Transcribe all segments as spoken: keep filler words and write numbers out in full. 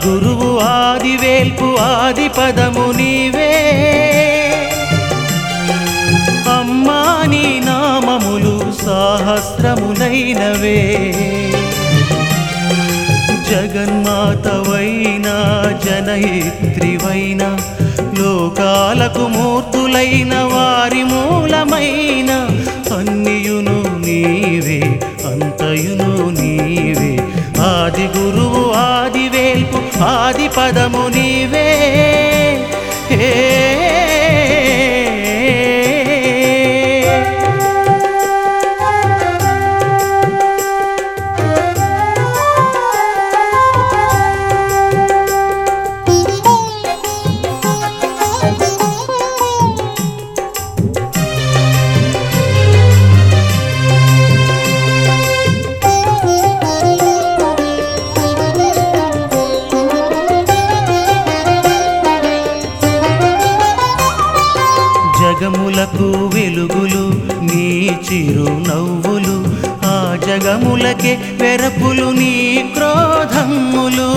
గురువు ఆది వేల్పు ఆది పదము నీవే అమ్మా నీ నామములు సహస్రములైనవే జగన్మాతవైనా జనయిత్రివైనా లోకాలకు మూర్తులైన వారి మూలమైన అన్నియును నీవే అంతయును నీవే ఆది గురువు ఆది వేల్పు ఆది పదము నీవే హే జగములకు వెలుగులు నీ చిరు నవ్వులు ఆ జగములకే వెరపులు నీ క్రోధములు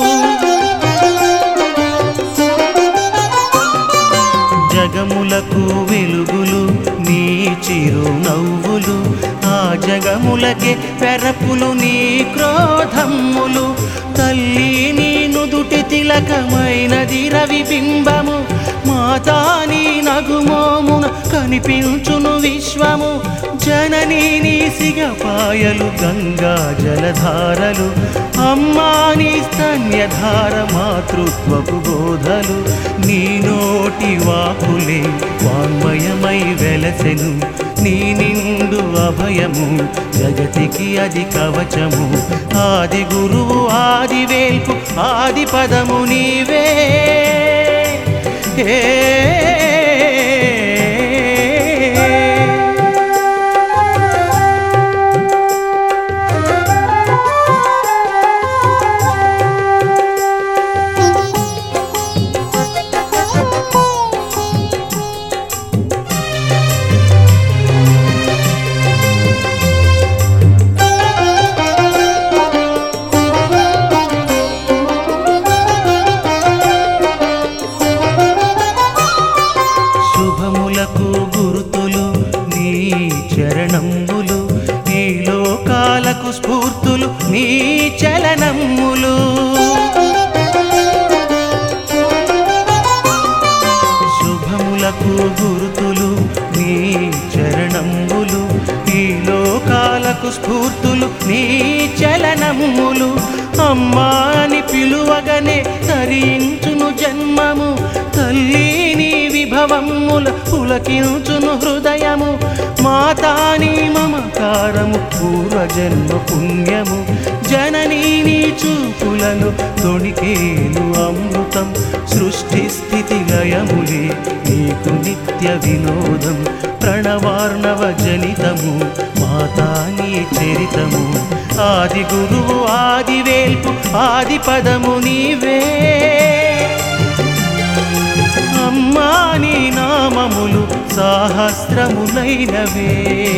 జగములకు వెలుగులు నీ చిరు నవ్వులు ఆ జగములకే వెరపులు నీ క్రోధములు తల్లి నీ నుదుటి తిలకమైనది రవిబింబము మాతా నీ నగుమోమున కనిపించును విశ్వము జననీ నీ సిగపాయలు గంగా జలధారలు అమ్మా నీ స్తన్యధార మాతృత్వపు బోధలు నీ నోటి వాకులే వాన్మయమై వెలసెను నీ నిండు అభయము జగతికి అది కవచము ఆది గురువు ఆది వేల్పు ఆది పదము నీవే హే గురుతులు నీ చరణములు ఈ లోకాలకు స్ఫూర్తులు నీ చలనములు శుభములకు గురుతులు నీ చరణములు ఈ లోకాలకు స్ఫూర్తులు నీ చలనములు అమ్మాని పిలువగనే తరించును జన్మము తల్లి నీ విభవముల పులకించును హృదయము మాతా నీ మమకారము పూర్వజన్మ పుణ్యము జననీ నీ చూపులను తొణికేను అమృతం సృష్టి స్థితి లయములే నీకు నిత్య వినోదం ప్రణవార్ణవ జనితము మాతా నీ చరితము ఆది గురువు ఆది వేల్పు ఆది పదము నీవే అమ్మా నీ నామములు సహస్రములైనవే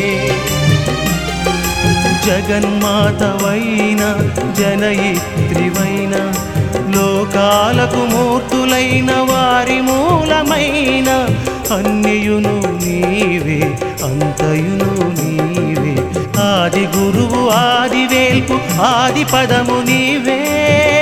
జగన్మాతవైన జనయిత్రివైన లోకాలకు మూర్తులైన వారి మూలమైన అన్నియును నీవే అంతయును నీవే ఆది గురువు ఆది వేల్పు ఆది పదము నీవే